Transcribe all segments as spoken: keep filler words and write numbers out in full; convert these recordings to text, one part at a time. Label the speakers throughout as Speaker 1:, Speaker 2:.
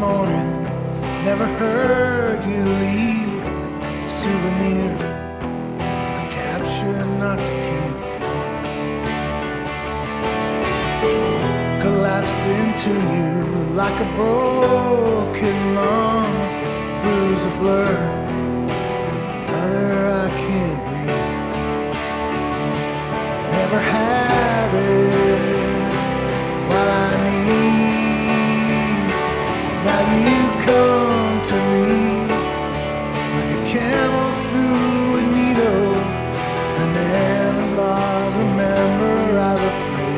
Speaker 1: morning. Never heard you leave a souvenir, a capture not to keep. Collapse into you like a broken lung, bruise a blur, another I can't breathe. Never have it while I need. Now you come to me like a camel through a needle, an analog. Remember I replay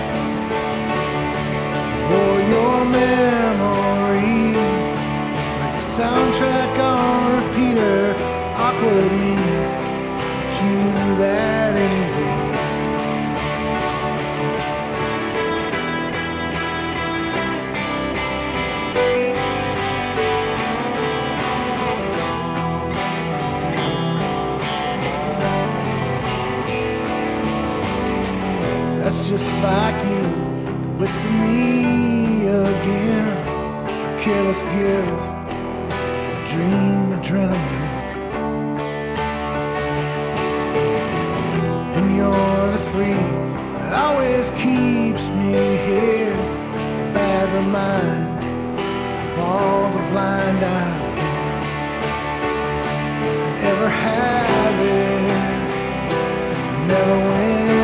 Speaker 1: for your memory like a soundtrack on repeater. Awkward me, but you knew that anyway. That's just like you to whisper me again. A careless give, a dream adrenaline. And you're the free that always keeps me here. A bad reminder of all the blind I've been. I never have it, I never win.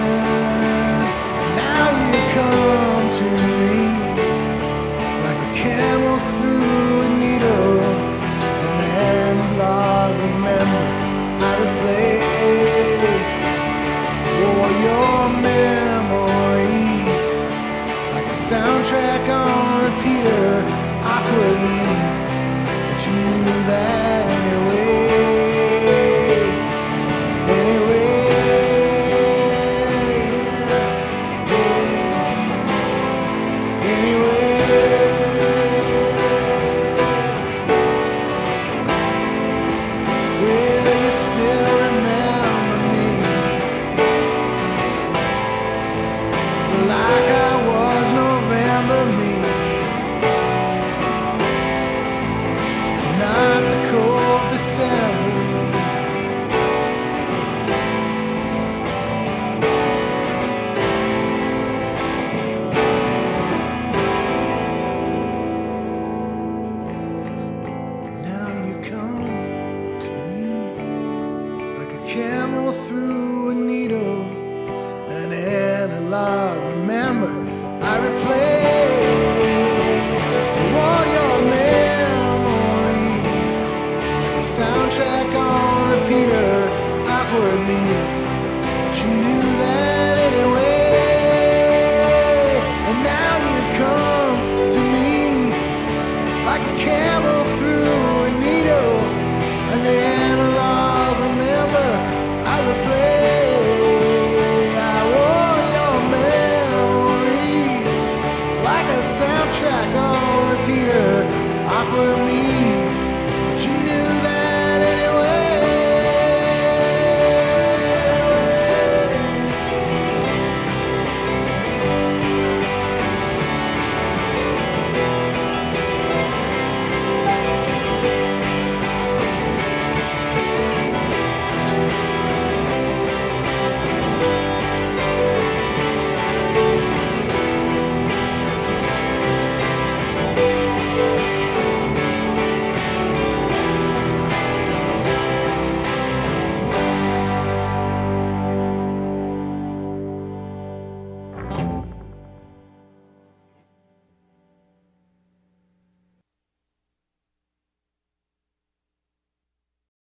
Speaker 1: Come to me like a camel through a needle, an analog. Remember I replay for your memory like a soundtrack on repeater. Awkward me, but you knew that anyway. Anyway. Camel through a needle, an analog. Remember I replay all your memory like a soundtrack on repeater. Awkward me, but you knew that anyway. And now you come to me like a camel